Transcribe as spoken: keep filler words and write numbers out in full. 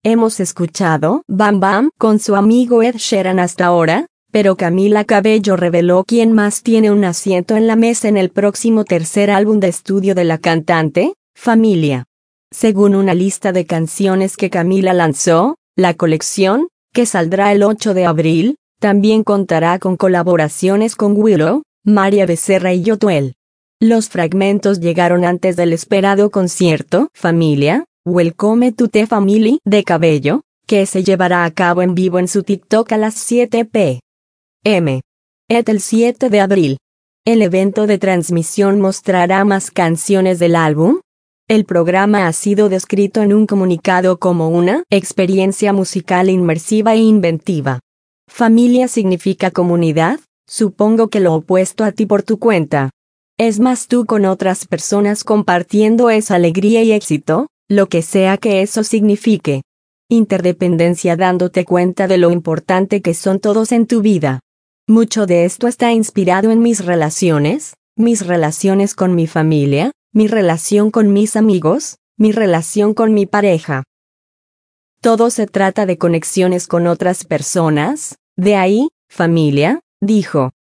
Hemos escuchado Bam Bam con su amigo Ed Sheeran hasta ahora, pero Camila Cabello reveló quién más tiene un asiento en la mesa en el próximo tercer álbum de estudio de la cantante, Familia. Según una lista de canciones que Camila lanzó, la colección, que saldrá el ocho de abril, también contará con colaboraciones con Willow, María Becerra y Yotuel. Los fragmentos llegaron antes del esperado concierto Familia, Welcome to the Family de Cabello, que se llevará a cabo en vivo en su TikTok a las siete pe eme. El siete de abril. El evento de transmisión mostrará más canciones del álbum. El programa ha sido descrito en un comunicado como una experiencia musical inmersiva e inventiva. Familia significa comunidad, supongo que lo opuesto a ti por tu cuenta. Es más tú con otras personas compartiendo esa alegría y éxito, lo que sea que eso signifique. Interdependencia dándote cuenta de lo importante que son todos en tu vida. Mucho de esto está inspirado en mis relaciones, mis relaciones con mi familia, mi relación con mis amigos, mi relación con mi pareja. Todo se trata de conexiones con otras personas, de ahí, Familia, dijo.